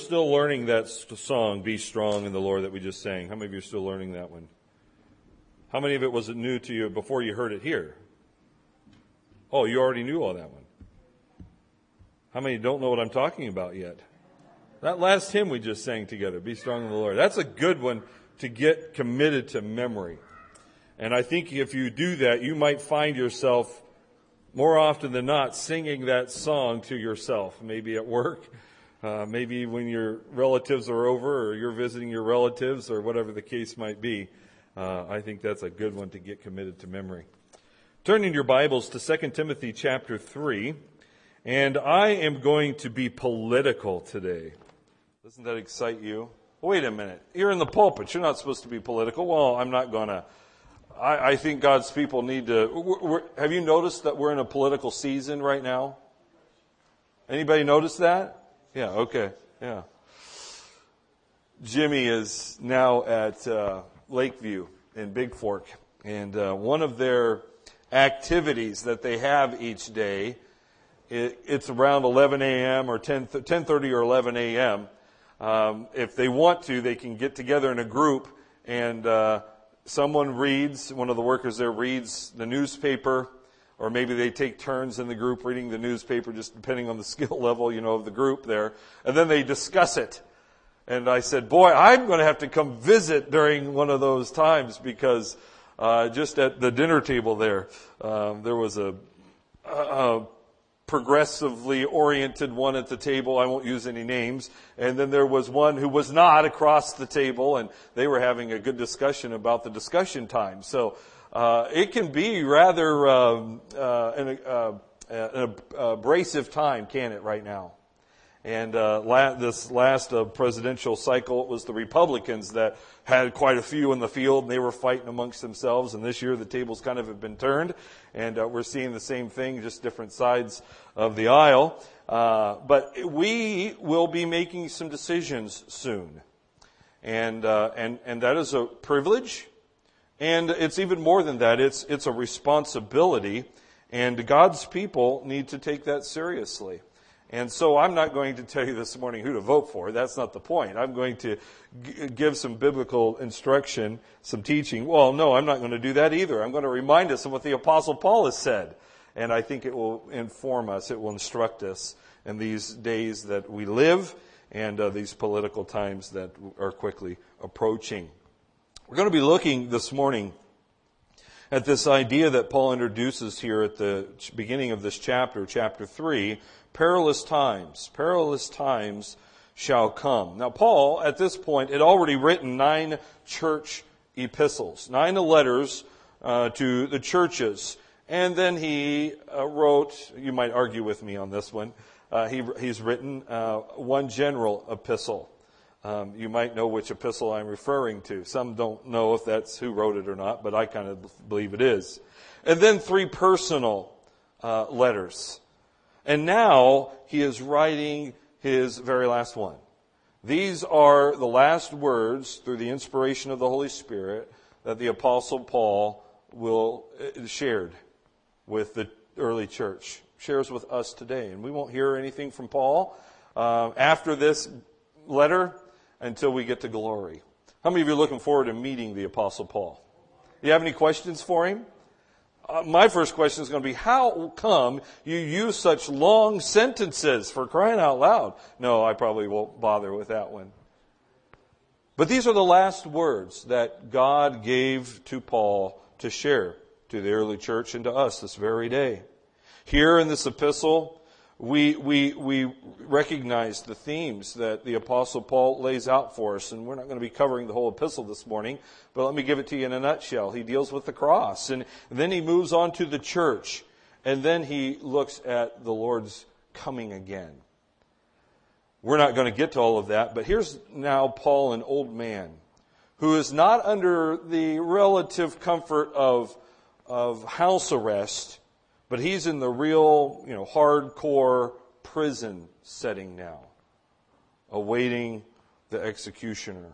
still learning that song, Be Strong in the Lord, that we just sang? How many of you are still learning that one? How many of it was new to you before you heard it here? Oh, you already knew all that one. How many don't know what I'm talking about yet? That last hymn we just sang together, Be Strong in the Lord. That's a good one to get committed to memory. And I think if you do that, you might find yourself more often than not singing that song to yourself, maybe at work, maybe when your relatives are over or you're visiting your relatives or whatever the case might be. I think that's a good one to get committed to memory. Turning your Bibles to 2 Timothy chapter 3, and I am going to be political today. Doesn't that excite you? Wait a minute. You're in the pulpit. You're not supposed to be political. Well, I'm not going to. I think God's people need to. Have you noticed that we're in a political season right now? Anybody notice that? Yeah, okay. Yeah. Jimmy is now at Lakeview in Big Fork. And one of their activities that they have each day, it's around 11 a.m. or 10:30 or 11 a.m. If they want to, they can get together in a group and someone reads, one of the workers there reads the newspaper, or maybe they take turns in the group reading the newspaper, just depending on the skill level, of the group there. And then they discuss it. And I said, boy, I'm going to have to come visit during one of those times because just at the dinner table there was a progressively oriented one at the table. I won't use any names. And then there was one who was not across the table, and they were having a good discussion about the discussion time. So it can be rather an abrasive time, can it, right now? And this last presidential cycle, it was the Republicans that had quite a few in the field, and they were fighting amongst themselves. And this year, the tables kind of have been turned, and we're seeing the same thing, just different sides of the aisle. But we will be making some decisions soon, and that is a privilege, and it's even more than that. It's a responsibility, and God's people need to take that seriously. And so I'm not going to tell you this morning who to vote for. That's not the point. I'm going to give some biblical instruction, some teaching. Well, no, I'm not going to do that either. I'm going to remind us of what the Apostle Paul has said. And I think it will inform us, it will instruct us in these days that we live and these political times that are quickly approaching. We're going to be looking this morning at this idea that Paul introduces here at the beginning of this chapter, chapter 3, perilous times shall come. Now, Paul, at this point, had already written 9 church epistles, 9 letters to the churches. And then he wrote, you might argue with me on this one, he's written one general epistle. You might know which epistle I'm referring to. Some don't know if that's who wrote it or not, but I kind of believe it is. And then 3 personal letters. And now he is writing his very last one. These are the last words through the inspiration of the Holy Spirit that the Apostle Paul shared with the early church, shares with us today. And we won't hear anything from Paul after this letter until we get to glory. How many of you are looking forward to meeting the Apostle Paul? Do you have any questions for him? My first question is going to be, how come you use such long sentences, for crying out loud? No, I probably won't bother with that one. But these are the last words that God gave to Paul to share to the early church and to us this very day. Here in this epistle, we recognize the themes that the Apostle Paul lays out for us. And we're not going to be covering the whole epistle this morning, but let me give it to you in a nutshell. He deals with the cross, and then he moves on to the church, and then he looks at the Lord's coming again. We're not going to get to all of that, but here's now Paul, an old man, who is not under the relative comfort of house arrest, but he's in the real, hardcore prison setting now, awaiting the executioner.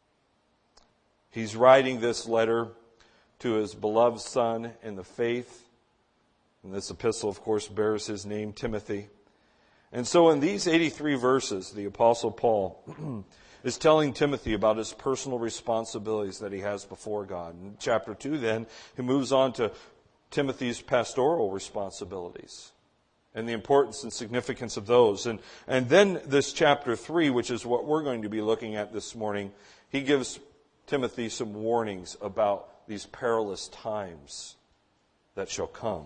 He's writing this letter to his beloved son in the faith. And this epistle, of course, bears his name, Timothy. And so in these 83 verses, the Apostle Paul is telling Timothy about his personal responsibilities that he has before God. In chapter 2, then, he moves on to Timothy's pastoral responsibilities and the importance and significance of those. And then this chapter 3, which is what we're going to be looking at this morning, he gives Timothy some warnings about these perilous times that shall come.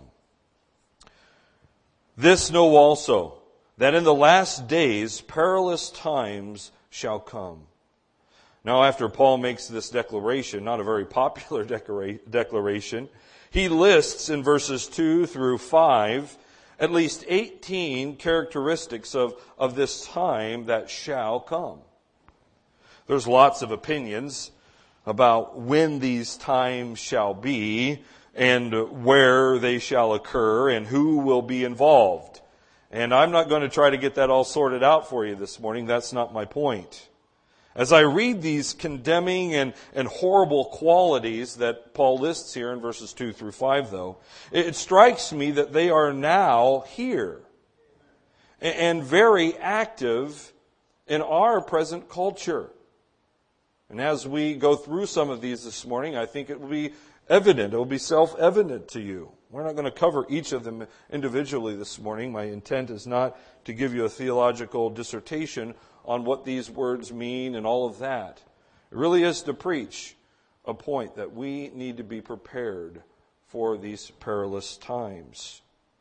This know also, that in the last days perilous times shall come. Now, after Paul makes this declaration, not a very popular declaration, he lists in verses 2 through 5 at least 18 characteristics of this time that shall come. There's lots of opinions about when these times shall be and where they shall occur and who will be involved. And I'm not going to try to get that all sorted out for you this morning. That's not my point. As I read these condemning and horrible qualities that Paul lists here in verses 2 through 5, though, it strikes me that they are now here and very active in our present culture. And as we go through some of these this morning, I think it will be evident, it will be self-evident to you. We're not going to cover each of them individually this morning. My intent is not to give you a theological dissertation on what these words mean and all of that. It really is to preach a point that we need to be prepared for these perilous times.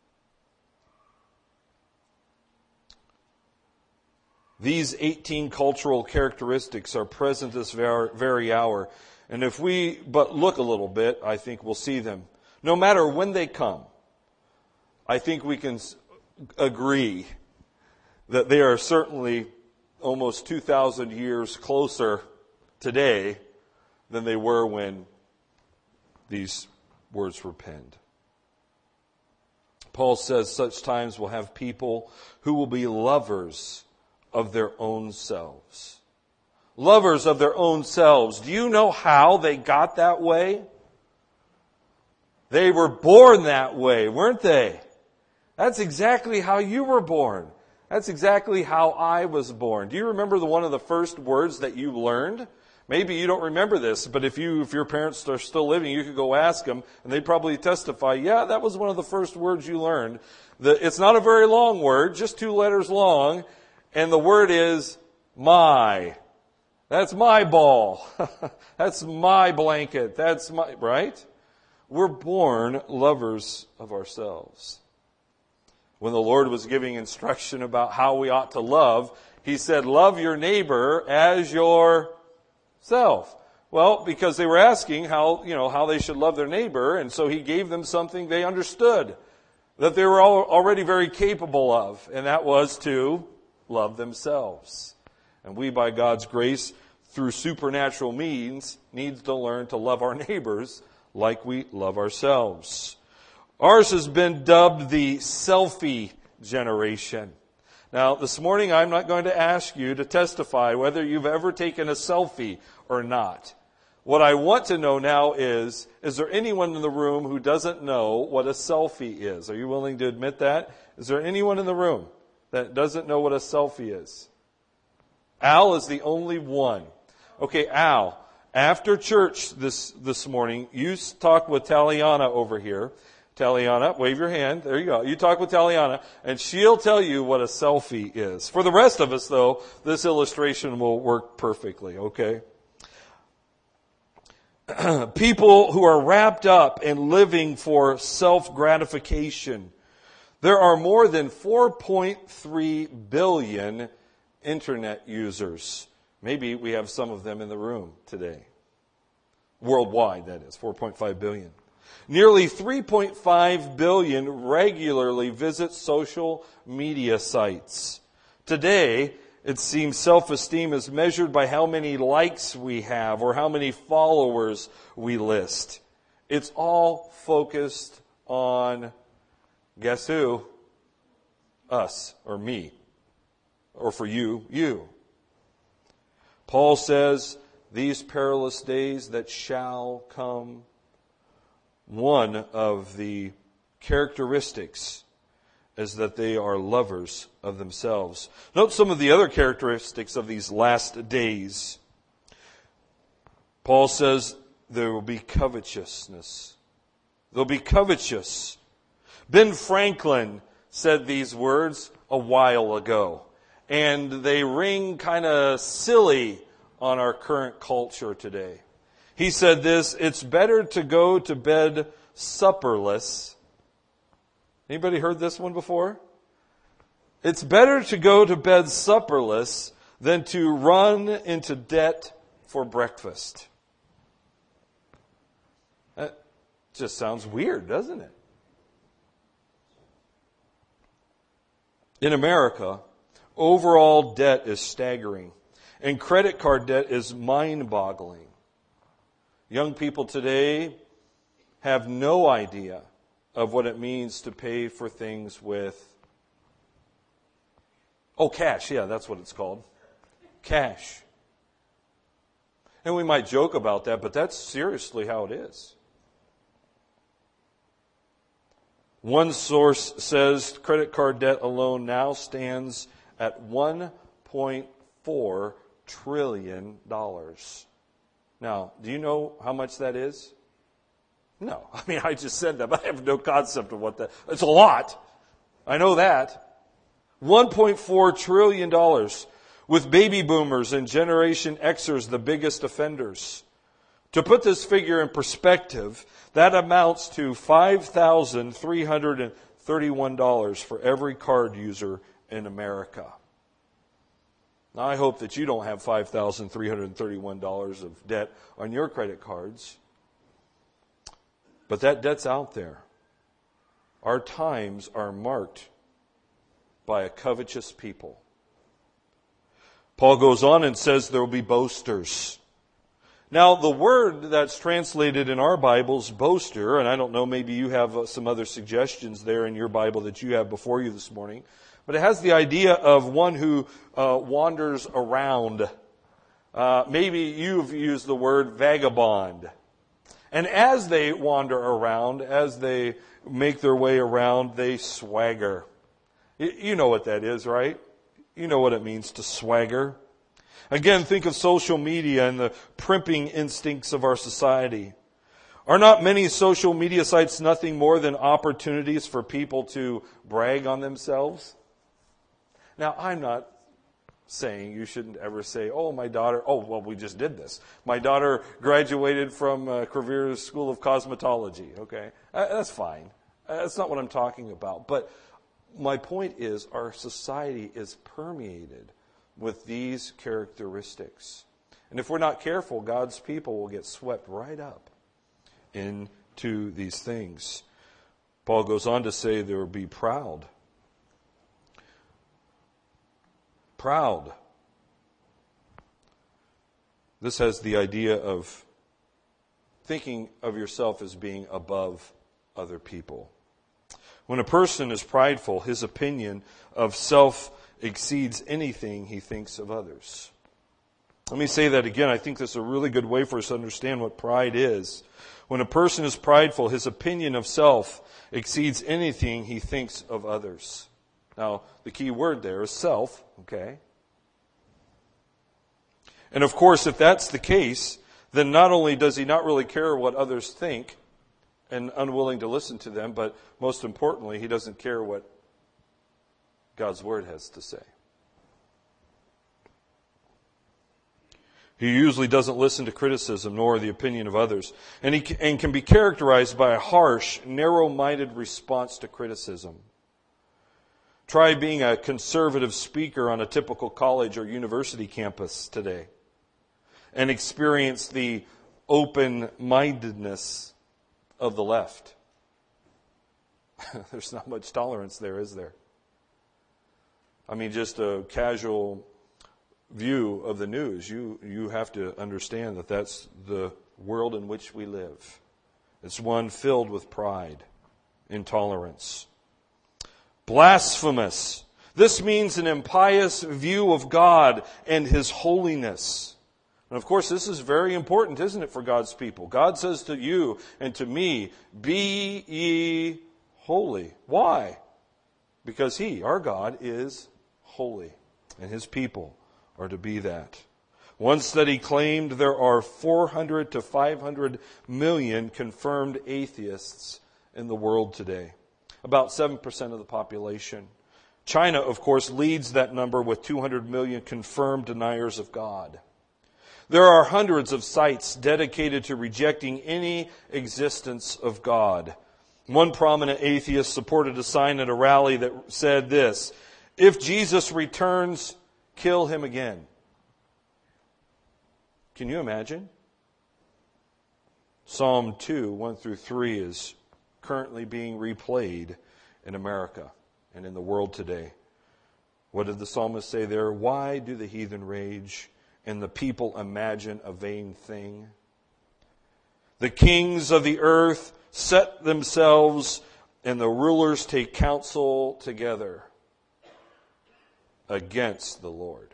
These 18 cultural characteristics are present this very hour. And if we but look a little bit, I think we'll see them. No matter when they come, I think we can agree that they are certainly almost 2,000 years closer today than they were when these words were penned. Paul says such times will have people who will be lovers of their own selves. Lovers of their own selves. Do you know how they got that way? They were born that way, weren't they? That's exactly how you were born. That's exactly how I was born. Do you remember one of the first words that you learned? Maybe you don't remember this, but if your parents are still living, you could go ask them, and they'd probably testify, yeah, that was one of the first words you learned. It's not a very long word, just 2 letters long, and the word is my. That's my ball. That's my blanket. That's my, right? We're born lovers of ourselves. When the Lord was giving instruction about how we ought to love, He said, love your neighbor as yourself. Well, because they were asking how they should love their neighbor, and so He gave them something they understood, that they were already very capable of, and that was to love themselves. And we, by God's grace, through supernatural means, need to learn to love our neighbors like we love ourselves. Ours has been dubbed the selfie generation. Now, this morning I'm not going to ask you to testify whether you've ever taken a selfie or not. What I want to know now is there anyone in the room who doesn't know what a selfie is? Are you willing to admit that? Is there anyone in the room that doesn't know what a selfie is? Al is the only one. Okay, Al, after church this morning, you talk with Taliana over here. Taliana, wave your hand. There you go. You talk with Taliana, and she'll tell you what a selfie is. For the rest of us, though, this illustration will work perfectly, okay? People who are wrapped up in living for self-gratification. There are more than 4.3 billion internet users. Maybe we have some of them in the room today. Worldwide, that is, 4.5 billion. Nearly 3.5 billion regularly visit social media sites. Today, it seems self-esteem is measured by how many likes we have or how many followers we list. It's all focused on, guess who? Us, or me. Or for you, you. Paul says, these perilous days that shall come, one of the characteristics as that they are lovers of themselves. Note some of the other characteristics of these last days. Paul says there will be covetousness. They'll be covetous. Ben Franklin said these words a while ago, and they ring kind of silly on our current culture today. He said this: it's better to go to bed supperless. Anybody heard this one before? It's better to go to bed supperless than to run into debt for breakfast. That just sounds weird, doesn't it? In America, overall debt is staggering, and credit card debt is mind-boggling. Young people today have no idea of what it means to pay for things with, cash. Yeah, that's what it's called. Cash. And we might joke about that, but that's seriously how it is. One source says credit card debt alone now stands at $1.4 trillion. Now, do you know how much that is? No. I mean, I just said that, but I have no concept of what that... It's a lot. I know that. $1.4 trillion, with baby boomers and Generation Xers the biggest offenders. To put this figure in perspective, that amounts to $5,331 for every card user in America. Now, I hope that you don't have $5,331 of debt on your credit cards. But that debt's out there. Our times are marked by a covetous people. Paul goes on and says there will be boasters. Now, the word that's translated in our Bibles, boaster, and I don't know, maybe you have some other suggestions there in your Bible that you have before you this morning, but it has the idea of one who wanders around. Maybe you've used the word vagabond. And as they wander around, as they make their way around, they swagger. You know what that is, right? You know what it means to swagger. Again, think of social media and the primping instincts of our society. Are not many social media sites nothing more than opportunities for people to brag on themselves? Now, I'm not saying you shouldn't ever say, my daughter, we just did this. My daughter graduated from Crevere School of Cosmetology, okay? That's fine. That's not what I'm talking about. But my point is our society is permeated with these characteristics. And if we're not careful, God's people will get swept right up into these things. Paul goes on to say there will be proud. Proud. This has the idea of thinking of yourself as being above other people. When a person is prideful, his opinion of self exceeds anything he thinks of others. Let me say that again. I think this is a really good way for us to understand what pride is. When a person is prideful, his opinion of self exceeds anything he thinks of others. Now, the key word there is self, okay? And of course, if that's the case, then not only does he not really care what others think and unwilling to listen to them, but most importantly, he doesn't care what God's Word has to say. He usually doesn't listen to criticism nor the opinion of others. And he can be characterized by a harsh, narrow-minded response to criticism. Try being a conservative speaker on a typical college or university campus today and experience the open-mindedness of the left. There's not much tolerance there, is there? I mean, just a casual view of the news, you have to understand that that's the world in which we live. It's one filled with pride, intolerance. Blasphemous. This means an impious view of God and His holiness. And of course, this is very important, isn't it, for God's people? God says to you and to me, be ye holy. Why? Because He, our God, is holy, and His people are to be that. One study claimed there are 400 to 500 million confirmed atheists in the world today, about 7% of the population. China, of course, leads that number with 200 million confirmed deniers of God. There are hundreds of sites dedicated to rejecting any existence of God. One prominent atheist supported a sign at a rally that said this: "If Jesus returns, kill Him again." Can you imagine? Psalm 2, 1 through 3 is currently being replayed in America and in the world today. What did the psalmist say there? "Why do the heathen rage and the people imagine a vain thing? The kings of the earth set themselves, and the rulers take counsel together against the Lord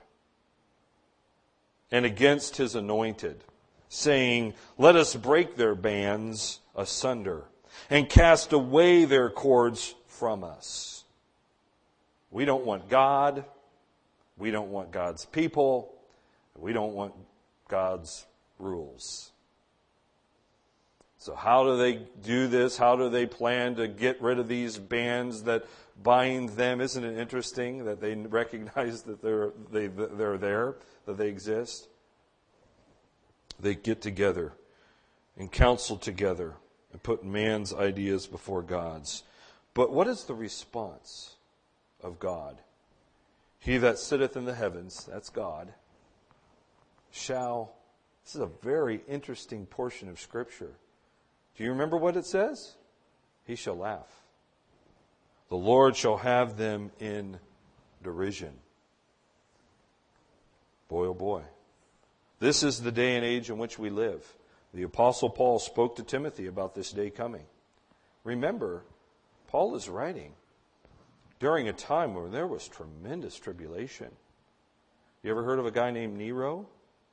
and against His anointed, saying, let us break their bands asunder and cast away their cords from us." We don't want God. We don't want God's people. We don't want God's rules. So how do they do this? How do they plan to get rid of these bands that bind them? Isn't it interesting that they recognize that they're there, that they exist? They get together and counsel together and put man's ideas before God's. But what is the response of God? "He that sitteth in the heavens," that's God, this is a very interesting portion of Scripture. Do you remember what it says? "He shall laugh. The Lord shall have them in derision." Boy, oh boy. This is the day and age in which we live. The Apostle Paul spoke to Timothy about this day coming. Remember, Paul is writing during a time where there was tremendous tribulation. You ever heard of a guy named Nero?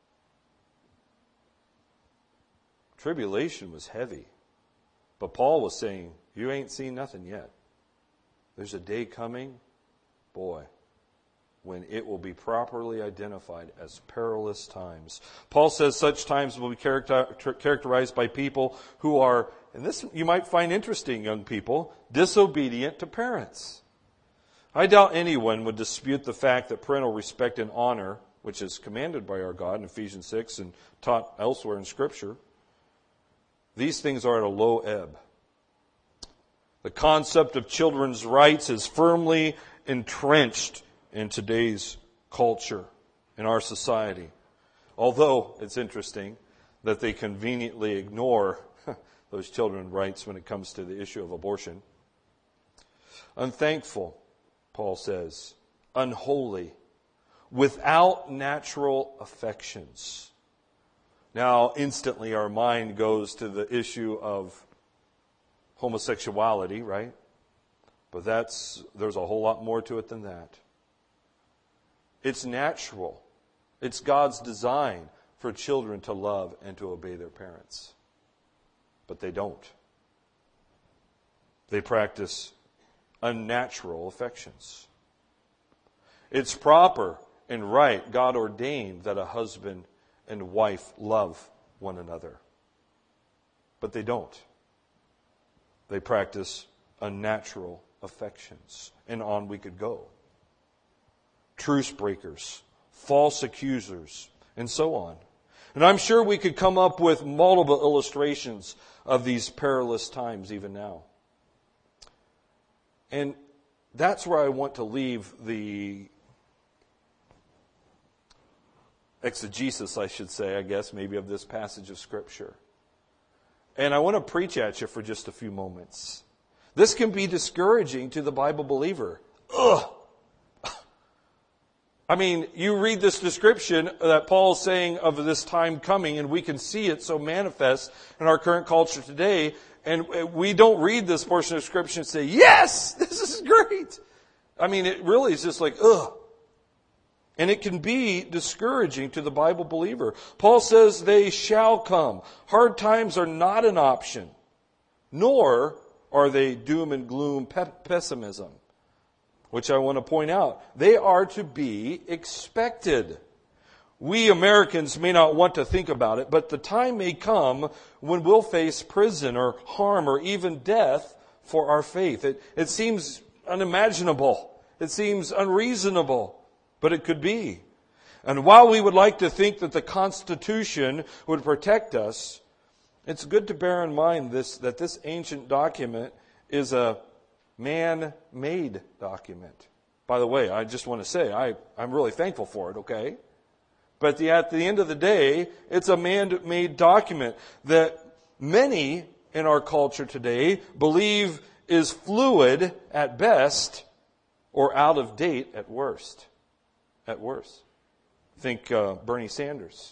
Tribulation was heavy. But Paul was saying, you ain't seen nothing yet. There's a day coming, boy, when it will be properly identified as perilous times. Paul says such times will be characterized by people who are, and this you might find interesting, young people, disobedient to parents. I doubt anyone would dispute the fact that parental respect and honor, which is commanded by our God in Ephesians 6 and taught elsewhere in Scripture, these things are at a low ebb. The concept of children's rights is firmly entrenched in today's culture, in our society. Although it's interesting that they conveniently ignore those children's rights when it comes to the issue of abortion. Unthankful, Paul says, unholy, without natural affections. Now, instantly our mind goes to the issue of homosexuality, right? But there's a whole lot more to it than that. It's natural. It's God's design for children to love and to obey their parents. But they don't. They practice unnatural affections. It's proper and right, God ordained, that a husband and wife love one another. But they don't. They practice unnatural affections. And on we could go. Truce breakers, false accusers, and so on. And I'm sure we could come up with multiple illustrations of these perilous times even now. And that's where I want to leave the exegesis, I should say, I guess, maybe of this passage of Scripture. And I want to preach at you for just a few moments. This can be discouraging to the Bible believer. Ugh! I mean, you read this description that Paul's saying of this time coming, and we can see it so manifest in our current culture today, and we don't read this portion of Scripture and say, yes, this is great. I mean, it really is just like, ugh. And it can be discouraging to the Bible believer. Paul says they shall come. Hard times are not an option, nor are they doom and gloom pessimism. which I want to point out. They are to be expected. We Americans may not want to think about it, but the time may come when we'll face prison or harm or even death for our faith. It seems unimaginable. It seems unreasonable, but it could be. And while we would like to think that the Constitution would protect us, it's good to bear in mind that this ancient document is a man-made document. By the way, I just want to say, I'm really thankful for it, okay? But at the end of the day, it's a man-made document that many in our culture today believe is fluid at best or out of date at worst. At worst. Think Bernie Sanders.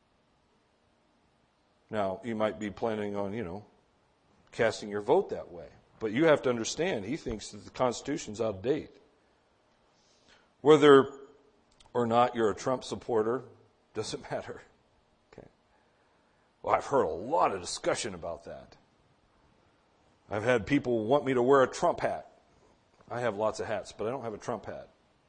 Now, you might be planning on, casting your vote that way. But you have to understand, he thinks that the Constitution's out of date. Whether or not you're a Trump supporter, doesn't matter. Okay. Well, I've heard a lot of discussion about that. I've had people want me to wear a Trump hat. I have lots of hats, but I don't have a Trump hat.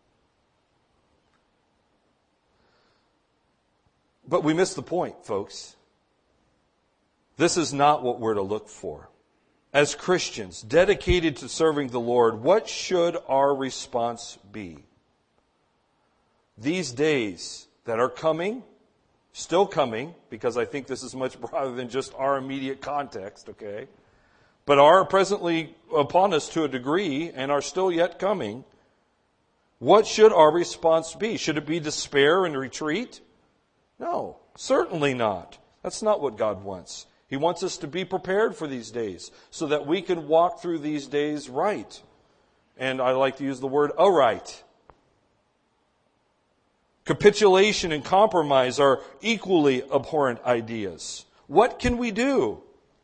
But we miss the point, folks. This is not what we're to look for. As Christians, dedicated to serving the Lord, what should our response be? These days that are coming, still coming, because I think this is much broader than just our immediate context, okay? But are presently upon us to a degree and are still yet coming. What should our response be? Should it be despair and retreat? No, certainly not. That's not what God wants. He wants us to be prepared for these days so that we can walk through these days right. And I like to use the word aright. Capitulation and compromise are equally abhorrent ideas. What can we do?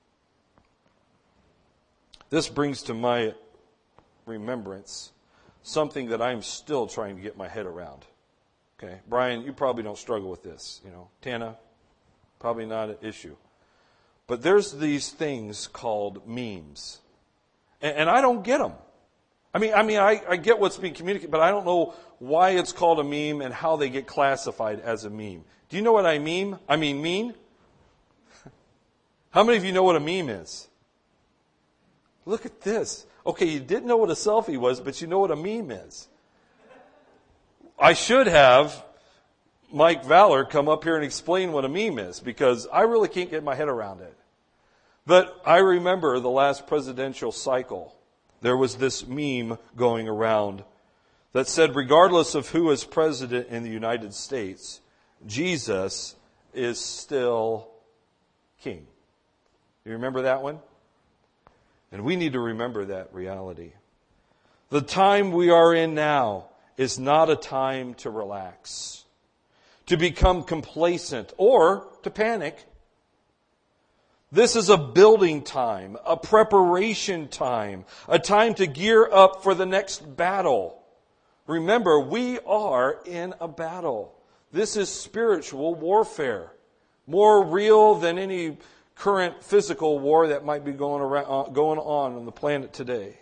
This brings to my remembrance something that I'm still trying to get my head around. Okay, Brian, you probably don't struggle with this. Tana, probably not an issue. But there's these things called memes. And I don't get them. I get what's being communicated, but I don't know why it's called a meme and how they get classified as a meme. Do you know what I mean? Mean? How many of you know what a meme is? Look at this. Okay, you didn't know what a selfie was, but you know what a meme is. I should have Mike Valor come up here and explain what a meme is, because I really can't get my head around it. But I remember the last presidential cycle, there was this meme going around that said, regardless of who is president in the United States, Jesus is still king. You remember that one? And we need to remember that reality. The time we are in now is not a time to relax, to become complacent, or to panic. This is a building time, a preparation time, a time to gear up for the next battle. Remember, we are in a battle. This is spiritual warfare, more real than any current physical war that might be going on the planet today.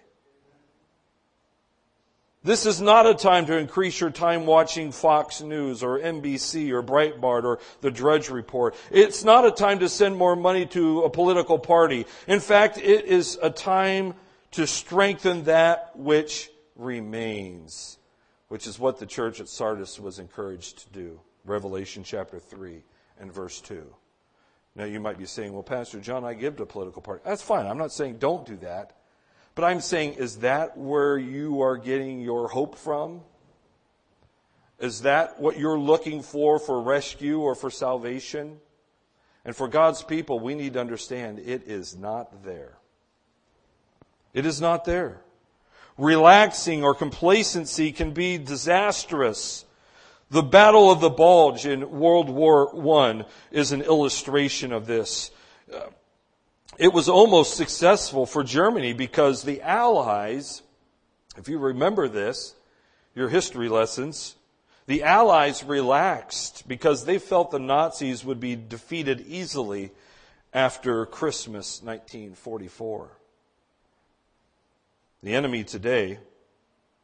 This is not a time to increase your time watching Fox News or NBC or Breitbart or the Drudge Report. It's not a time to send more money to a political party. In fact, it is a time to strengthen that which remains, which is what the church at Sardis was encouraged to do. Revelation chapter 3 and verse 2. Now you might be saying, well, Pastor John, I give to a political party. That's fine. I'm not saying don't do that. But I'm saying, is that where you are getting your hope from? Is that what you're looking for rescue or for salvation? And for God's people, we need to understand it is not there. It is not there. Relaxing or complacency can be disastrous. The Battle of the Bulge in World War I is an illustration of this. It was almost successful for Germany because the Allies, if you remember this, your history lessons, the Allies relaxed because they felt the Nazis would be defeated easily after Christmas 1944. The enemy today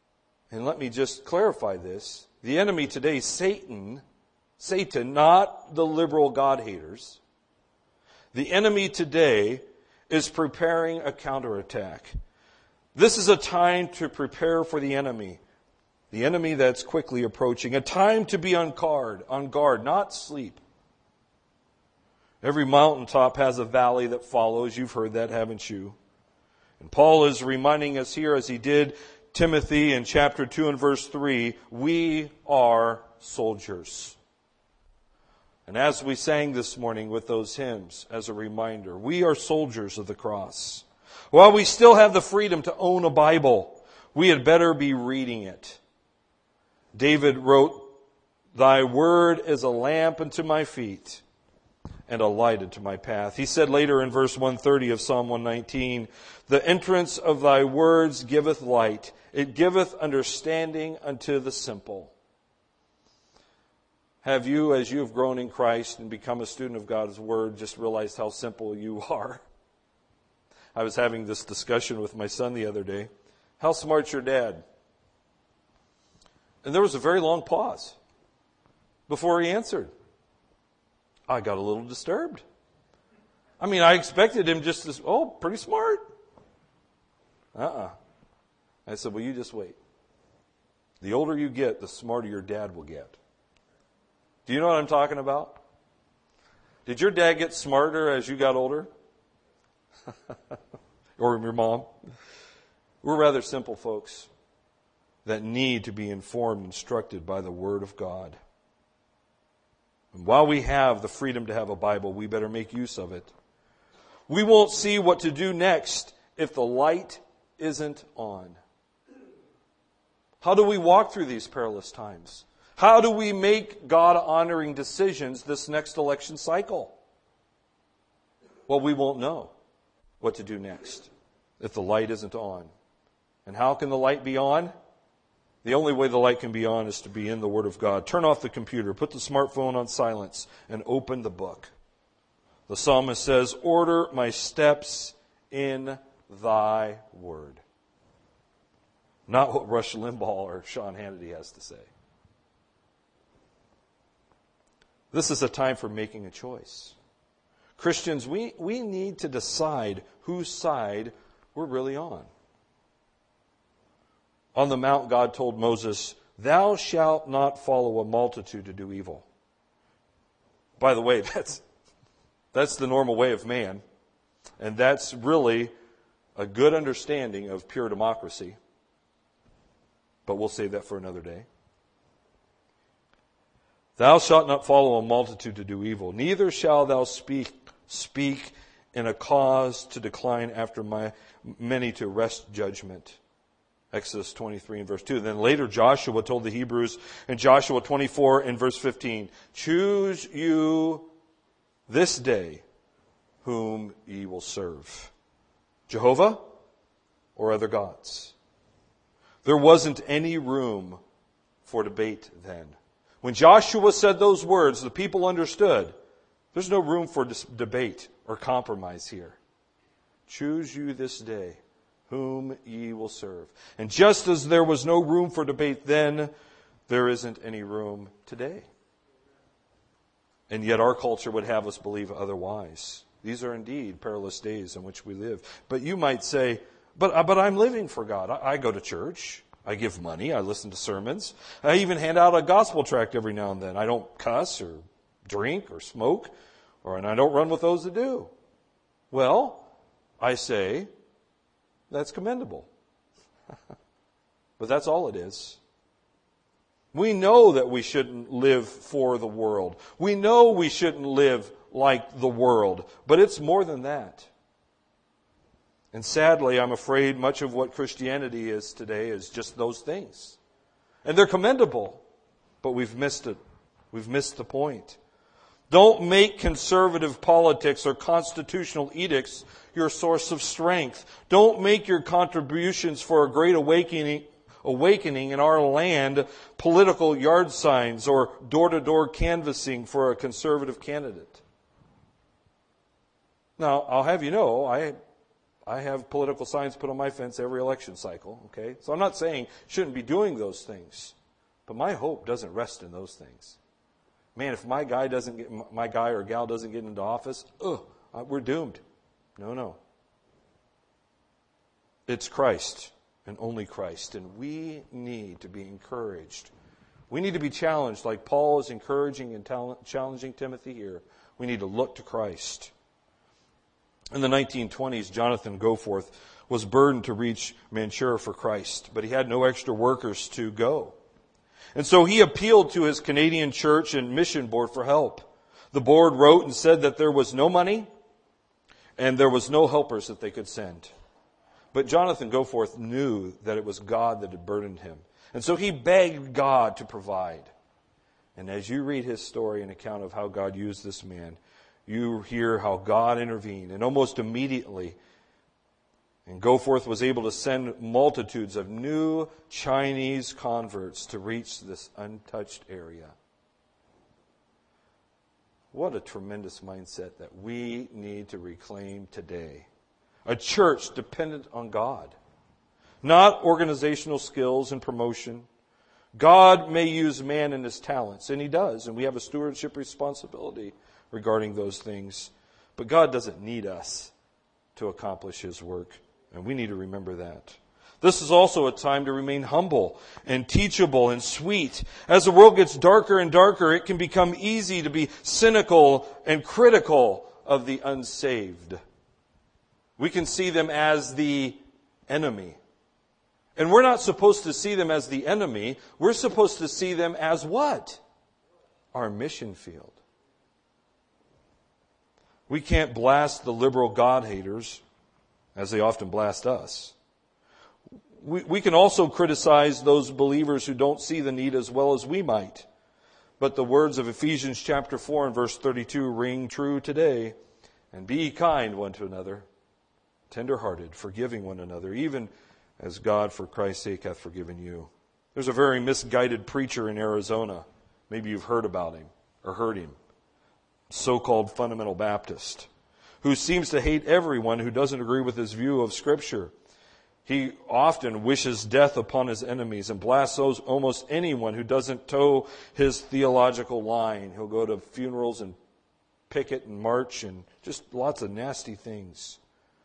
And let me just clarify this. The enemy today, Satan, not the liberal God-haters. The enemy today is preparing a counterattack. This is a time to prepare for the enemy that's quickly approaching. A time to be on guard, not sleep. Every mountaintop has a valley that follows. You've heard that, haven't you? And Paul is reminding us here, as he did Timothy in chapter 2 and verse 3, we are soldiers. And as we sang this morning with those hymns, as a reminder, we are soldiers of the cross. While we still have the freedom to own a Bible, we had better be reading it. David wrote, "Thy word is a lamp unto my feet and a light unto my path." He said later in verse 130 of Psalm 119, "The entrance of thy words giveth light. It giveth understanding unto the simple." Have you, as you have grown in Christ and become a student of God's Word, just realized how simple you are? I was having this discussion with my son the other day. How smart's your dad? And there was a very long pause before he answered. I got a little disturbed. I mean, I expected him just to, pretty smart. I said, well, you just wait. The older you get, the smarter your dad will get. Do you know what I'm talking about? Did your dad get smarter as you got older? Or your mom? We're rather simple folks that need to be informed and instructed by the Word of God. And while we have the freedom to have a Bible, we better make use of it. We won't see what to do next if the light isn't on. How do we walk through these perilous times? How do we make God-honoring decisions this next election cycle? Well, we won't know what to do next if the light isn't on. And how can the light be on? The only way the light can be on is to be in the Word of God. Turn off the computer, put the smartphone on silence, and open the book. The psalmist says, "Order my steps in thy word." Not what Rush Limbaugh or Sean Hannity has to say. This is a time for making a choice. Christians, we need to decide whose side we're really on. On the mount, God told Moses, "Thou shalt not follow a multitude to do evil." By the way, that's the normal way of man. And that's really a good understanding of pure democracy. But we'll save that for another day. "Thou shalt not follow a multitude to do evil, neither shalt thou speak in a cause to decline after many to wrest judgment." Exodus 23 and verse 2. Then later Joshua told the Hebrews in Joshua 24 and verse 15, "Choose you this day whom ye will serve, Jehovah or other gods." There wasn't any room for debate then. When Joshua said those words, the people understood. There's no room for debate or compromise here. Choose you this day whom ye will serve. And just as there was no room for debate then, there isn't any room today. And yet our culture would have us believe otherwise. These are indeed perilous days in which we live. But you might say, but I'm living for God. I go to church. I give money. I listen to sermons. I even hand out a gospel tract every now and then. I don't cuss or drink or smoke, and I don't run with those that do. Well, I say, that's commendable. But that's all it is. We know that we shouldn't live for the world. We know we shouldn't live like the world. But it's more than that. And sadly, I'm afraid much of what Christianity is today is just those things. And they're commendable, but we've missed it. We've missed the point. Don't make conservative politics or constitutional edicts your source of strength. Don't make your contributions for a great awakening in our land political yard signs or door-to-door canvassing for a conservative candidate. Now, I'll have you know, I have political signs put on my fence every election cycle, okay? So I'm not saying shouldn't be doing those things. But my hope doesn't rest in those things. Man, if my guy or gal doesn't get into office, we're doomed. No. It's Christ and only Christ. And we need to be encouraged. We need to be challenged like Paul is encouraging and challenging Timothy here. We need to look to Christ. In the 1920s, Jonathan Goforth was burdened to reach Manchurian for Christ, but he had no extra workers to go. And so he appealed to his Canadian church and mission board for help. The board wrote and said that there was no money and there was no helpers that they could send. But Jonathan Goforth knew that it was God that had burdened him. And so he begged God to provide. And as you read his story and account of how God used this man, you hear how God intervened. And almost immediately, and Goforth was able to send multitudes of new Chinese converts to reach this untouched area. What a tremendous mindset that we need to reclaim today. A church dependent on God, not organizational skills and promotion. God may use man and his talents, and he does, and we have a stewardship responsibility regarding those things. But God doesn't need us to accomplish his work. And we need to remember that. This is also a time to remain humble and teachable and sweet. As the world gets darker and darker, it can become easy to be cynical and critical of the unsaved. We can see them as the enemy. And we're not supposed to see them as the enemy. We're supposed to see them as what? Our mission field. We can't blast the liberal God-haters as they often blast us. We can also criticize those believers who don't see the need as well as we might. But the words of Ephesians chapter 4 and verse 32 ring true today. And be kind one to another, tender-hearted, forgiving one another, even as God for Christ's sake hath forgiven you. There's a very misguided preacher in Arizona. Maybe you've heard about him or heard him. So-called fundamental Baptist, who seems to hate everyone who doesn't agree with his view of Scripture. He often wishes death upon his enemies and blasts almost anyone who doesn't toe his theological line. He'll go to funerals and picket and march and just lots of nasty things.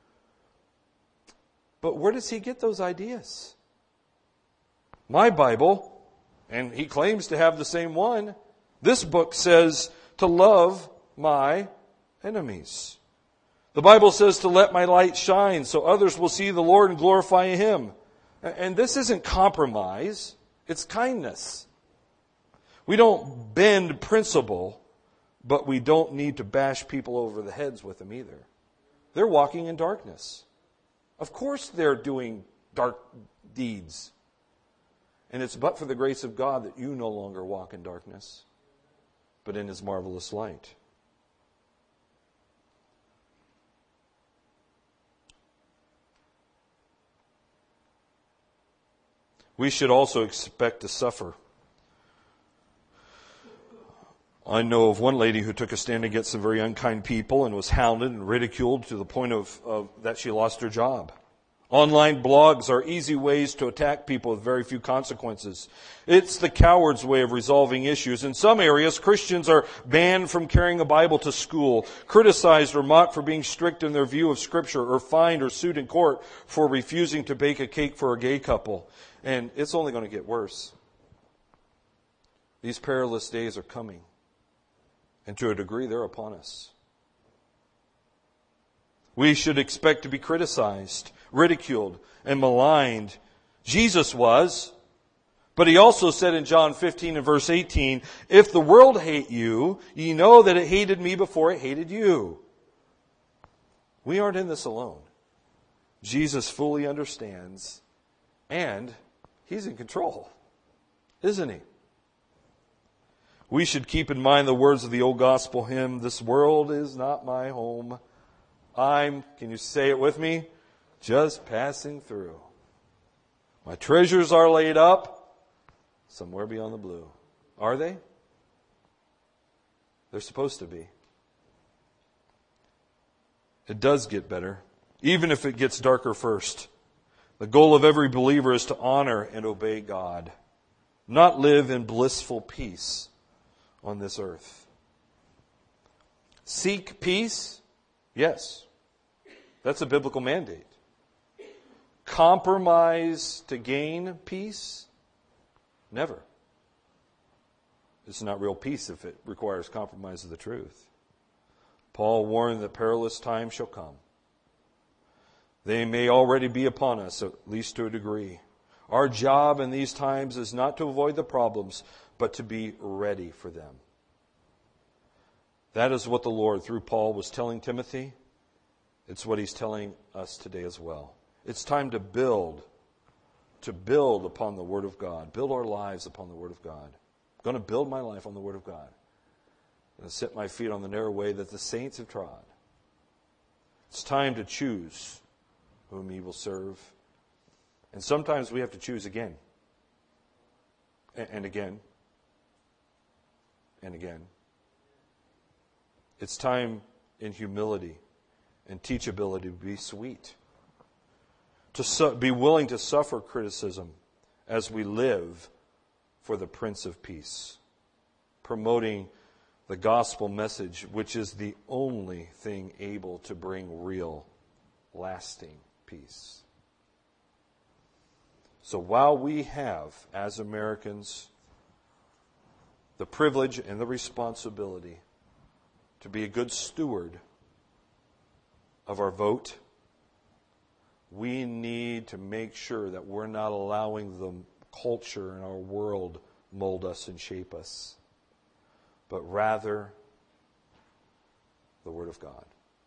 But where does he get those ideas? My Bible, and he claims to have the same one, this book says to love my enemies. The Bible says to let my light shine so others will see the Lord and glorify him. And this isn't compromise, it's kindness. We don't bend principle, but we don't need to bash people over the heads with them either. They're walking in darkness. Of course they're doing dark deeds. And it's but for the grace of God that you no longer walk in darkness, but in his marvelous light. We should also expect to suffer. I know of one lady who took a stand against some very unkind people and was hounded and ridiculed to the point of that she lost her job. Online blogs are easy ways to attack people with very few consequences. It's the coward's way of resolving issues. In some areas, Christians are banned from carrying a Bible to school, criticized or mocked for being strict in their view of Scripture, or fined or sued in court for refusing to bake a cake for a gay couple. And it's only going to get worse. These perilous days are coming. And to a degree, they're upon us. We should expect to be criticized, ridiculed, and maligned. Jesus was. But he also said in John 15 and verse 18, if the world hate you, ye know that it hated me before it hated you. We aren't in this alone. Jesus fully understands, and he's in control, isn't he? We should keep in mind the words of the old gospel hymn, this world is not my home. I'm, can you say it with me? Just passing through. My treasures are laid up somewhere beyond the blue. Are they? They're supposed to be. It does get better. even if it gets darker first. The goal of every believer is to honor and obey God, not live in blissful peace on this earth. Seek peace? Yes. That's a biblical mandate. Compromise to gain peace? Never. It's not real peace if it requires compromise of the truth. Paul warned that perilous times shall come. They may already be upon us, at least to a degree. Our job in these times is not to avoid the problems, but to be ready for them. That is what the Lord, through Paul, was telling Timothy. It's what he's telling us today as well. It's time to build upon the Word of God. Build our lives upon the Word of God. I'm going to build my life on the Word of God. I'm going to set my feet on the narrow way that the saints have trod. It's time to choose whom He will serve. And sometimes we have to choose again. And again. And again. It's time in humility and teachability to be sweet. To be willing to suffer criticism as we live for the Prince of Peace. Promoting the gospel message, which is the only thing able to bring real, lasting peace. So while we have, as Americans, the privilege and the responsibility to be a good steward of our vote, we need to make sure that we're not allowing the culture in our world mold us and shape us, but rather the Word of God.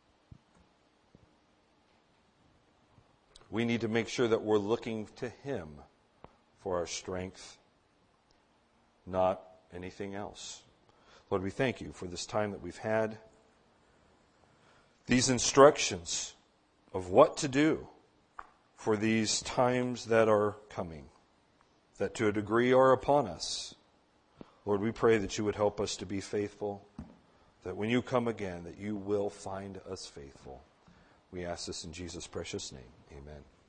We need to make sure that we're looking to Him for our strength, not anything else. Lord, we thank You for this time that we've had. These instructions of what to do for these times that are coming, that to a degree are upon us. Lord, we pray that You would help us to be faithful, that when You come again, that You will find us faithful. We ask this in Jesus' precious name. Amen.